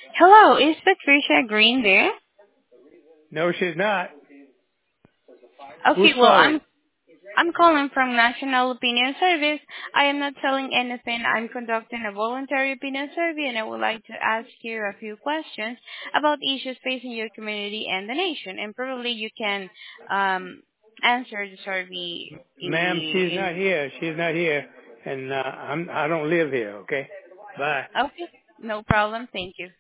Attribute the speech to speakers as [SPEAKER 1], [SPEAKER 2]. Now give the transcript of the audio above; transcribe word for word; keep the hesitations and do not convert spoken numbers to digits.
[SPEAKER 1] Hello, is Patricia Green there?
[SPEAKER 2] No, she's not. Who's
[SPEAKER 1] Okay, well,
[SPEAKER 2] calling?
[SPEAKER 1] I'm I'm calling from National Opinion Service. I am not selling anything. I'm conducting a voluntary opinion survey, and I would like to ask you a few questions about issues facing your community and the nation. And probably you can um, answer the survey in
[SPEAKER 2] Ma'am, she's
[SPEAKER 1] the
[SPEAKER 2] not
[SPEAKER 1] in.
[SPEAKER 2] here. She's not here, and uh, I'm I don't live here. Okay. Bye.
[SPEAKER 1] Okay, no problem. Thank you.